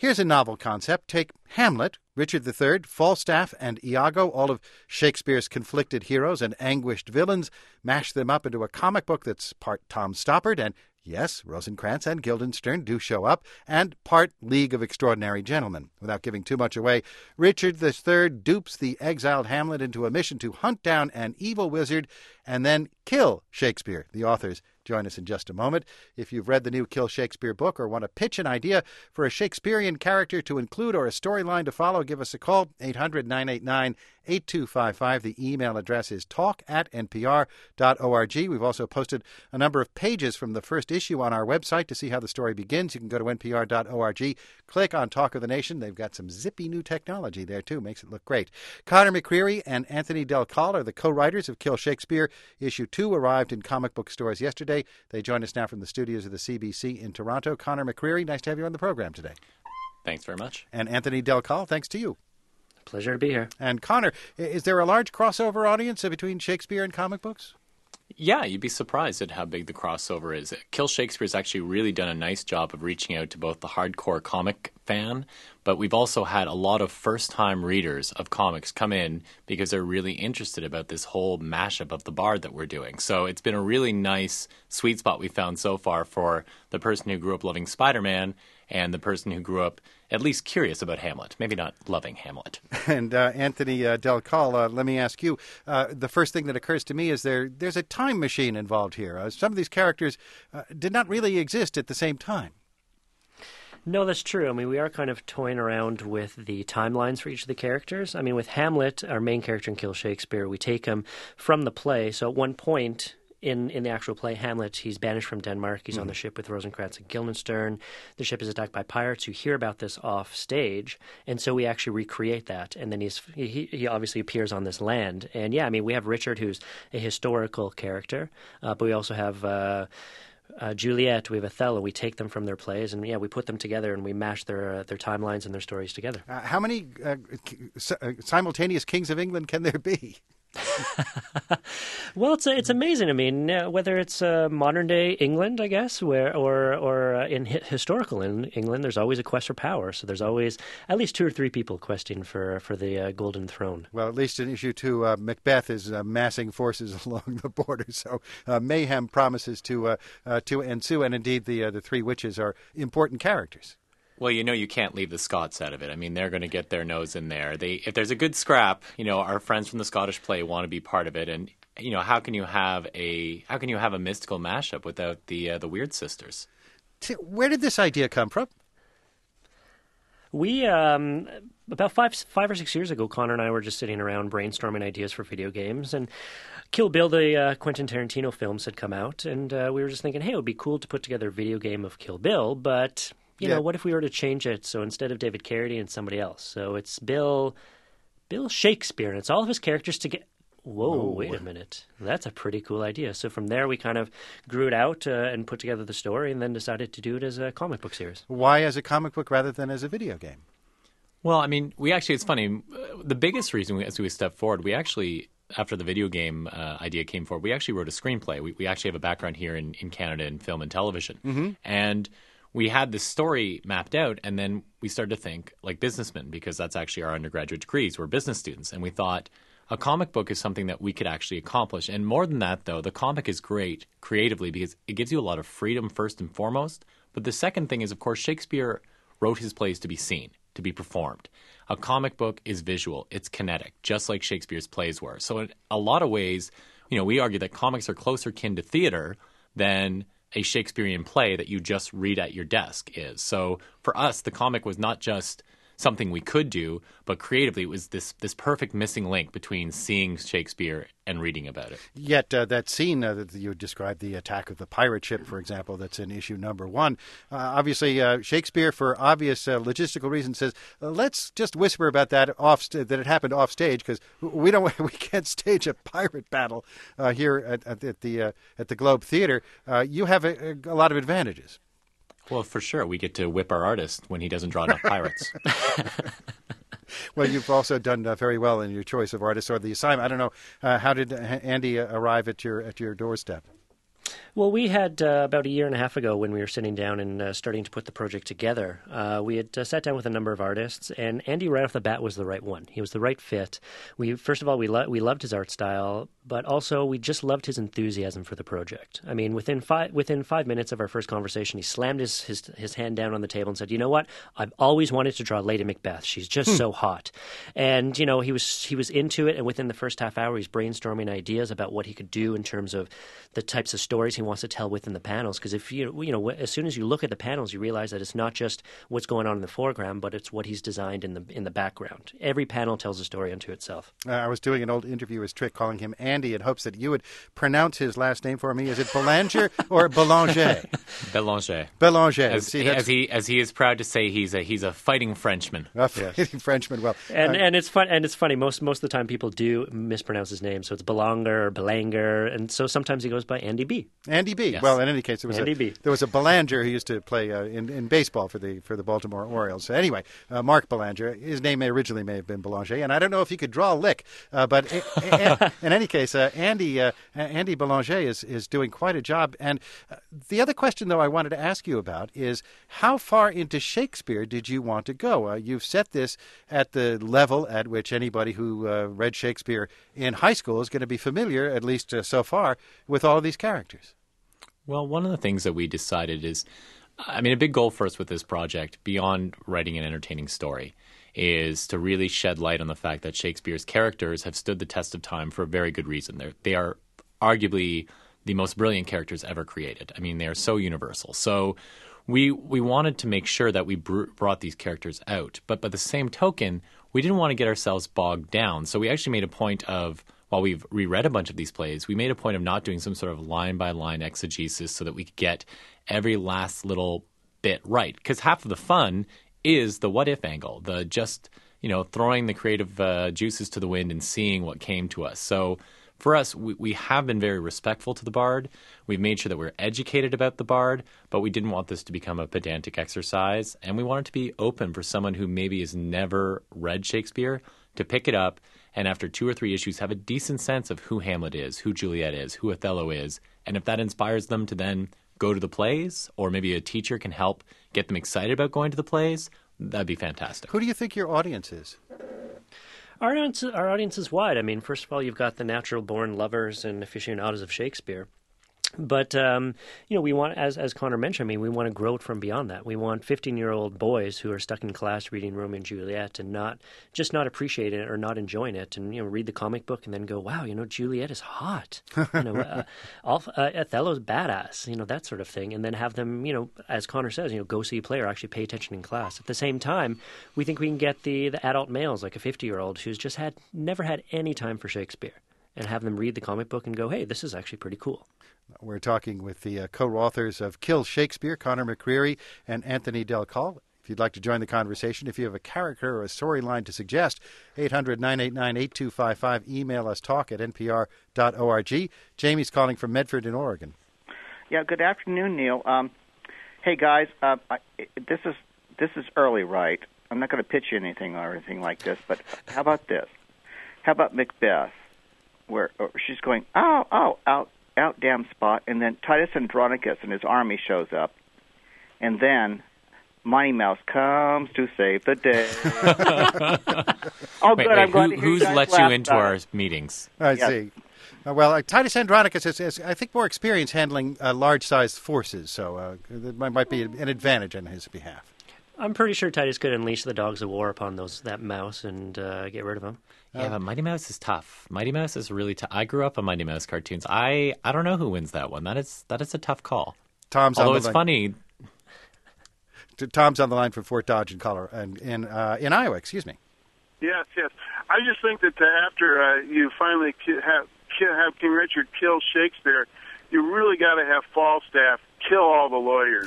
Here's a novel concept. Take Hamlet, Richard III, Falstaff, and Iago, all of Shakespeare's conflicted heroes and anguished villains. Mash them up into a comic book that's part Tom Stoppard, and yes, Rosencrantz and Guildenstern do show up, and part League of Extraordinary Gentlemen. Without giving too much away, Richard III dupes the exiled Hamlet into a mission to hunt down an evil wizard and then kill Shakespeare. The authors join us in just a moment. If you've read the new Kill Shakespeare book or want to pitch an idea for a Shakespearean character to include or a storyline to follow, give us a call, 800-989-8255. The email address is talk@npr.org. We've also posted a number of pages from the first issue on our website to see how the story begins. You can go to npr.org, click on Talk of the Nation. They've got some zippy new technology there, too. Makes it look great. Conor McCreary and Anthony Del Cal are the co-writers of Kill Shakespeare. Issue 2 arrived in comic book stores yesterday. They join us now from the studios of the CBC in Toronto. Conor McCreary, nice to have you on the program today. Thanks very much. And Anthony Del Cal, thanks to you. Pleasure to be here. And Conor, is there a large crossover audience between Shakespeare and comic books? Yeah, you'd be surprised at how big the crossover is. Kill Shakespeare's actually really done a nice job of reaching out to both the hardcore comic fan, but we've also had a lot of first-time readers of comics come in because they're really interested about this whole mashup of the Bard that we're doing. So it's been a really nice sweet spot we found so far for the person who grew up loving Spider-Man and the person who grew up at least curious about Hamlet, maybe not loving Hamlet. And Anthony Del Cal, let me ask you, the first thing that occurs to me is there's a time machine involved here. Some of these characters did not really exist at the same time. No, that's true. I mean, we are kind of toying around with the timelines for each of the characters. I mean, with Hamlet, our main character in Kill Shakespeare, we take him from the play. So at one point in the actual play, Hamlet, he's banished from Denmark. He's on the ship with Rosencrantz and Guildenstern. The ship is attacked by pirates. You hear about this off stage, and so we actually recreate that. And then he obviously appears on this land. And yeah, I mean, we have Richard, who's a historical character, but we also have Juliet, we have Othello. We take them from their plays, and yeah, we put them together and we mash their timelines and their stories together. How many simultaneous kings of England can there be? Well, it's amazing. I mean, whether it's modern day England, I guess, or in historical England, there's always a quest for power. So there's always at least 2 or 3 people questing for the golden throne. Well, at least in issue 2, Macbeth is massing forces along the border. So mayhem promises to ensue, and indeed the 3 witches are important characters. Well, you can't leave the Scots out of it. I mean, they're going to get their nose in there. If there's a good scrap, our friends from the Scottish play want to be part of it. And how can you have a mystical mashup without the Weird Sisters? Where did this idea come from? We about five or 6 years ago, Connor and I were just sitting around brainstorming ideas for video games, and Kill Bill, the Quentin Tarantino films, had come out, and we were just thinking, hey, it would be cool to put together a video game of Kill Bill, but you know, what if we were to change it? So instead of David Carradine and somebody else, so it's Bill Shakespeare, and it's all of his characters together. Whoa, wait a minute. That's a pretty cool idea. So from there, we kind of grew it out and put together the story, and then decided to do it as a comic book series. Why as a comic book rather than as a video game? Well, I mean, it's funny. The biggest reason as we step forward, we actually, after the video game idea came forward, we actually wrote a screenplay. We actually have a background here in Canada in film and television. Mm-hmm. And we had this story mapped out, and then we started to think like businessmen, because that's actually our undergraduate degrees. We're business students. And we thought a comic book is something that we could actually accomplish. And more than that, though, the comic is great creatively because it gives you a lot of freedom first and foremost. But the second thing is, of course, Shakespeare wrote his plays to be seen, to be performed. A comic book is visual. It's kinetic, just like Shakespeare's plays were. So in a lot of ways, we argue that comics are closer kin to theater than a Shakespearean play that you just read at your desk is. So for us, the comic was not just something we could do, but creatively it was this perfect missing link between seeing Shakespeare and reading about it. Yet that scene that you described, the attack of the pirate ship, for example, that's in issue number 1, obviously Shakespeare, for obvious logistical reasons, says, let's just whisper about that that it happened off stage, because we can't stage a pirate battle here at the Globe Theatre. You have a lot of advantages. Well, for sure. We get to whip our artist when he doesn't draw enough pirates. Well, you've also done very well in your choice of artists or the assignment. I don't know, how did Andy arrive at your doorstep? Well, we had about a year and a half ago when we were sitting down and starting to put the project together, we had sat down with a number of artists, and Andy right off the bat was the right one. He was the right fit. First of all, we loved his art style, but also we just loved his enthusiasm for the project. I mean, within 5 minutes of our first conversation, he slammed his hand down on the table and said, "You know what? I've always wanted to draw Lady Macbeth. She's just so hot." And he was into it, and within the first half hour, he's brainstorming ideas about what he could do in terms of the types of stories he wants to tell within the panels. Because if as soon as you look at the panels, you realize that it's not just what's going on in the foreground, but it's what he's designed in the background. Every panel tells a story unto itself. I was doing an old interviewer's trick, calling him Andy, in hopes that you would pronounce his last name for me. Is it Belanger or Belanger? Belanger. Belanger. As he is proud to say, he's a fighting Frenchman. A fighting Frenchman. Well, and it's fun. And it's funny. Most of the time, people do mispronounce his name, so it's Belanger or Belanger, and so sometimes he goes by Andy B. Andy B. Yes. Well, in any case, there was a Belanger who used to play in baseball for the Baltimore Orioles. So anyway, Mark Belanger. His name originally may have been Belanger, and I don't know if he could draw a lick, but in any case, Andy Belanger is doing quite a job. And the other question, though, I wanted to ask you about is how far into Shakespeare did you want to go? You've set this at the level at which anybody who read Shakespeare in high school is going to be familiar, at least so far, with all of these characters. Well, one of the things that we decided is, a big goal for us with this project, beyond writing an entertaining story, is to really shed light on the fact that Shakespeare's characters have stood the test of time for a very good reason. They are arguably the most brilliant characters ever created. They are so universal. So we wanted to make sure that we brought these characters out. But by the same token, we didn't want to get ourselves bogged down. So we actually made a point of, while we've reread a bunch of these plays, we made a point of not doing some sort of line-by-line exegesis so that we could get every last little bit right. Because half of the fun is the what-if angle, the just, throwing the creative juices to the wind and seeing what came to us. So for us, we have been very respectful to the Bard. We've made sure that we're educated about the Bard, but we didn't want this to become a pedantic exercise. And we want it to be open for someone who maybe has never read Shakespeare to pick it up and after 2 or 3 issues have a decent sense of who Hamlet is, who Juliet is, who Othello is. And if that inspires them to then go to the plays, or maybe a teacher can help get them excited about going to the plays, that'd be fantastic. Who do you think your audience is? Our audience is wide. First of all, you've got the natural-born lovers and aficionados of Shakespeare. But, we want, as Connor mentioned, we want to grow it from beyond that. We want 15-year-old boys who are stuck in class reading Romeo and Juliet and not appreciating it or not enjoying it and, read the comic book and then go, wow, Juliet is hot. Othello's badass, that sort of thing. And then have them, as Connor says, go see a play or actually pay attention in class. At the same time, we think we can get the adult males, like a 50-year-old who's just never had any time for Shakespeare, and have them read the comic book and go, hey, this is actually pretty cool. We're talking with the co-authors of Kill Shakespeare, Connor McCreary and Anthony Del Col. If you'd like to join the conversation, if you have a character or a storyline to suggest, 800-989-8255. Email us, talk@npr.org. Jamie's calling from Medford in Oregon. Yeah, good afternoon, Neil. Hey, guys, this is early, right? I'm not going to pitch you anything or anything like this, but how about this? How about Macbeth, where she's going, out damn spot, and then Titus Andronicus and his army shows up, and then Mighty Mouse comes to save the day. Wait, I'm glad to hear who's let you into our meetings? I see. Well, Titus Andronicus has, I think, more experience handling large-sized forces, so that might be an advantage on his behalf. I'm pretty sure Titus could unleash the dogs of war upon that mouse and get rid of him. Yeah, but Mighty Mouse is tough. Mighty Mouse is really tough. I grew up on Mighty Mouse cartoons. I don't know who wins that one. That is a tough call. Although it's funny. Tom's on the line from Fort Dodge in Iowa. Excuse me. Yes. I just think that after you finally have King Richard kill Shakespeare, you really got to have Falstaff kill all the lawyers.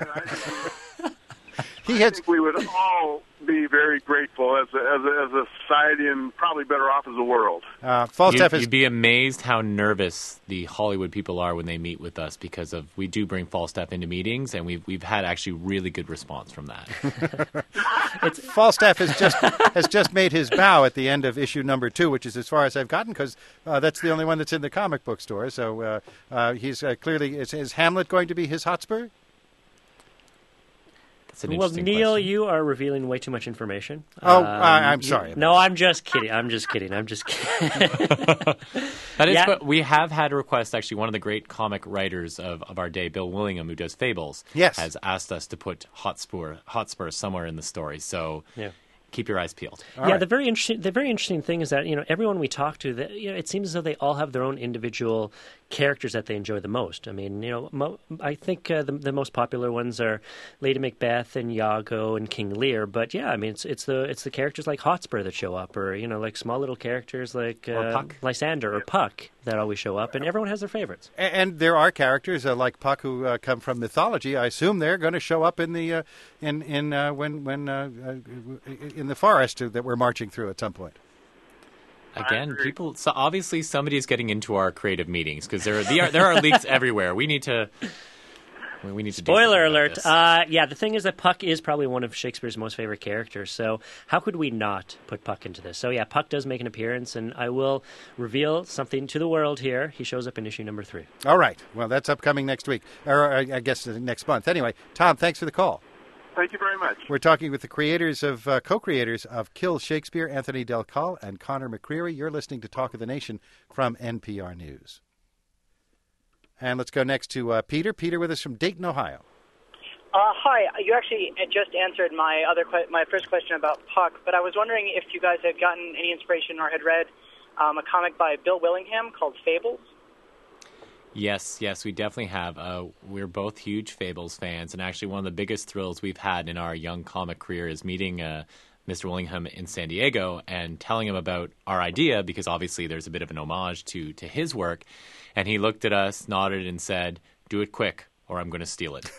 I think we would all be very grateful as a society, and probably better off as a world. You'd be amazed how nervous the Hollywood people are when they meet with us, because we do bring Falstaff into meetings, and we've had actually really good response from that. Falstaff has just made his bow at the end of issue number 2, which is as far as I've gotten, because that's the only one that's in the comic book store. So he's clearly is Hamlet going to be his Hotspur? Well, Neil, question. you are revealing way too much information. I'm sorry. No, I'm just kidding. I'm just kidding. That is, but we have had a request. Actually, one of the great comic writers of our day, Bill Willingham, who does Fables, has asked us to put Hotspur somewhere in the story. So keep your eyes peeled. The very interesting thing is that everyone we talk to, it seems as though they all have their own individual characters that they enjoy the most. I mean, I think the most popular ones are Lady Macbeth and Iago and King Lear. But yeah, I mean, it's the characters like Hotspur that show up, or like small little characters like Lysander or Puck that always show up, and everyone has their favorites. And there are characters like Puck who come from mythology. I assume they're going to show up in the in the forest that we're marching through at some point. Again, so obviously somebody's getting into our creative meetings, because there are leaks everywhere. We need to. Spoiler alert. The thing is that Puck is probably one of Shakespeare's most favorite characters, so how could we not put Puck into this? So yeah, Puck does make an appearance, and I will reveal something to the world here. He shows up in issue number 3. All right. Well, that's upcoming next week, or I guess next month. Anyway, Tom, thanks for the call. Thank you very much. We're talking with the co-creators of Kill Shakespeare, Anthony Del Col and Connor McCreary. You're listening to Talk of the Nation from NPR News. And let's go next to Peter. Peter with us from Dayton, Ohio. Hi. You actually just answered my first question about Puck, but I was wondering if you guys had gotten any inspiration or had read a comic by Bill Willingham called Fables. Yes, we definitely have. We're both huge Fables fans, and actually one of the biggest thrills we've had in our young comic career is meeting Mr. Willingham in San Diego and telling him about our idea, because obviously there's a bit of an homage to his work. And he looked at us, nodded, and said, "Do it quick, or I'm going to steal it."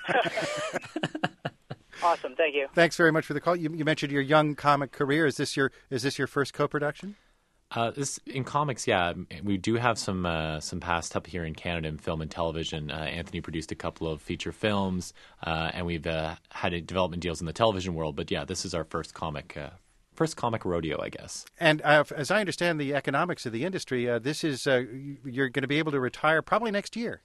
Awesome, thank you. Thanks very much for the call. You mentioned your young comic career. Is this your first co-production? In comics, yeah, we do have some past up here in Canada in film and television. Anthony produced a couple of feature films, and we've had development deals in the television world. But yeah, this is our first comic rodeo, I guess. And as I understand the economics of the industry, this is you're going to be able to retire probably next year.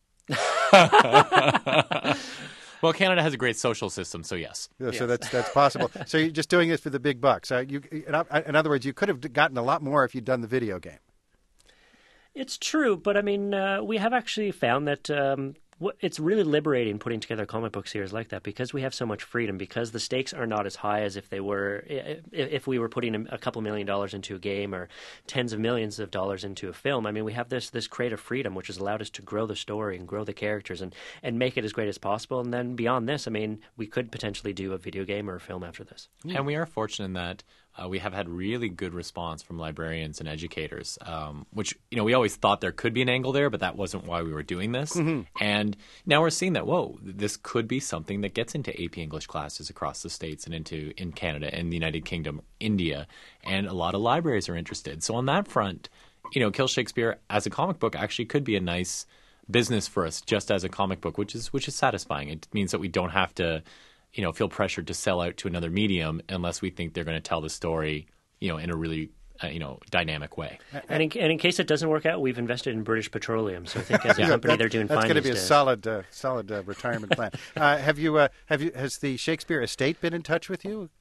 Well, Canada has a great social system, so yes. Yeah, so that's possible. So you're just doing this for the big bucks. In other words, you could have gotten a lot more if you'd done the video game. It's true, but I mean, we have actually found that it's really liberating putting together a comic book series like that, because we have so much freedom, because the stakes are not as high as if we were putting a couple $1 million into a game or tens of millions of dollars into a film. I mean, we have this creative freedom, which has allowed us to grow the story and grow the characters and make it as great as possible. And then beyond this, I mean, we could potentially do a video game or a film after this. And we are fortunate in that we have had really good response from librarians and educators, which, we always thought there could be an angle there, but that wasn't why we were doing this. Mm-hmm. And now we're seeing that, this could be something that gets into AP English classes across the states and in Canada and the United Kingdom, India, and a lot of libraries are interested. So on that front, Kill Shakespeare as a comic book actually could be a nice business for us just as a comic book, which is satisfying. It means that we don't have to feel pressured to sell out to another medium unless we think they're going to tell the story, in a really, dynamic way. And in case it doesn't work out, we've invested in British Petroleum. So I think as a company, they're doing fine. That's going to be a solid retirement plan. Has the Shakespeare estate been in touch with you?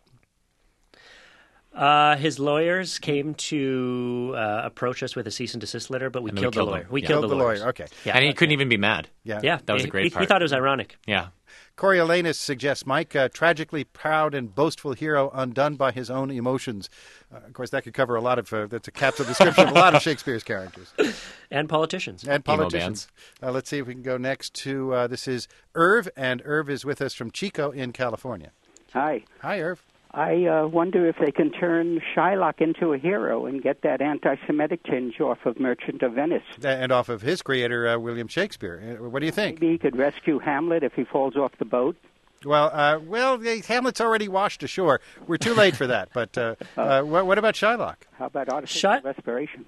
His lawyers came to approach us with a cease and desist letter, but we killed the lawyer. We killed the lawyer. Okay. Yeah. And he couldn't even be mad. Yeah. That was a great part. He thought it was ironic. Yeah. Coriolanus suggests Mike, tragically proud and boastful hero undone by his own emotions. Of course, that could cover a lot of, that's a capsule description of a lot of Shakespeare's characters. And politicians. Let's see if we can go next to, this is Irv, and Irv is with us from Chico in California. Hi. Hi, Irv. I wonder if they can turn Shylock into a hero and get that anti-Semitic tinge off of Merchant of Venice. And off of his creator, William Shakespeare. What do you think? Maybe he could rescue Hamlet if he falls off the boat. Well, Hamlet's already washed ashore. We're too late for that. But what about Shylock? How about artificial respiration?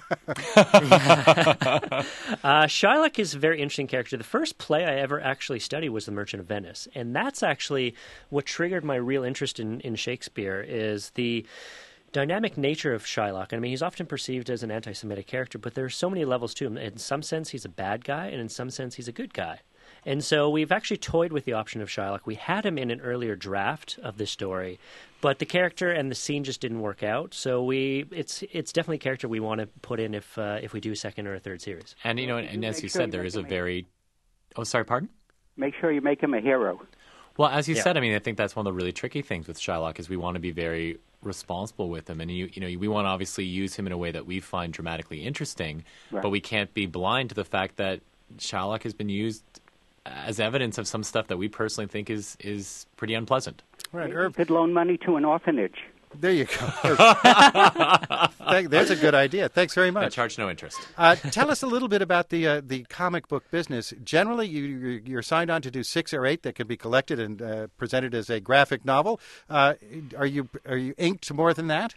Shylock is a very interesting character. The first play I ever actually studied was The Merchant of Venice, and that's actually what triggered my real interest in Shakespeare, is the dynamic nature of Shylock. I mean, he's often perceived as an anti-Semitic character, but there are so many levels to him. In some sense, he's a bad guy, and in some sense, he's a good guy. And so we've actually toyed with the option of Shylock. We had him in an earlier draft of this story, but the character and the scene just didn't work out. So it's definitely a character we want to put in if we do a second or a third series. And and as you said, there is a very sorry, pardon? Make sure you make him a hero. Well, as you said, I mean, I think that's one of the really tricky things with Shylock is we want to be very responsible with him, and we want to obviously use him in a way that we find dramatically interesting, but we can't be blind to the fact that Shylock has been used as evidence of some stuff that we personally think is pretty unpleasant. Right, Herb could loan money to an orphanage. There you go. There's a good idea. Thanks very much. I charge no interest. Tell us a little bit about the comic book business. Generally, you're signed on to do 6 or 8 that can be collected and presented as a graphic novel. Are you inked more than that?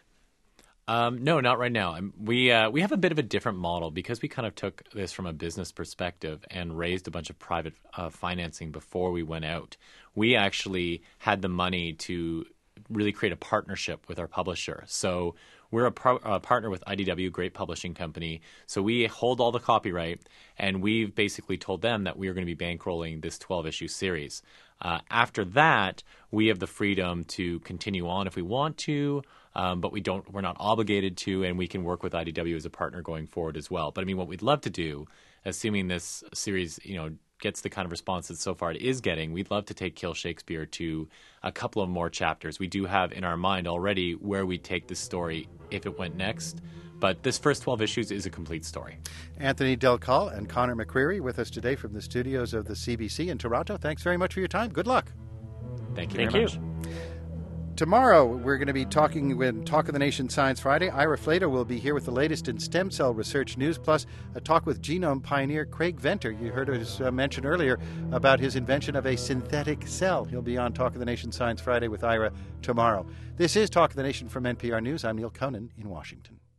No, not right now. We have a bit of a different model because we kind of took this from a business perspective and raised a bunch of private financing before we went out. We actually had the money to really create a partnership with our publisher. So we're a partner with IDW, great publishing company. So we hold all the copyright, and we've basically told them that we are going to be bankrolling this 12-issue series. After that, we have the freedom to continue on if we want to, but we're not obligated to, and we can work with IDW as a partner going forward as well. But I mean, what we'd love to do, assuming this series, gets the kind of response that so far it is getting, we'd love to take Kill Shakespeare to a couple of more chapters. We do have in our mind already where we take this story if it went next, but this first 12 issues is a complete story. Anthony Del Col and Connor McCreary with us today from the studios of the CBC in Toronto. Thanks very much for your time. Good luck. Thank you very much. Tomorrow, we're going to be talking with Talk of the Nation Science Friday. Ira Flato will be here with the latest in stem cell research news, plus a talk with genome pioneer Craig Venter. You heard us mention earlier about his invention of a synthetic cell. He'll be on Talk of the Nation Science Friday with Ira tomorrow. This is Talk of the Nation from NPR News. I'm Neil Conan in Washington.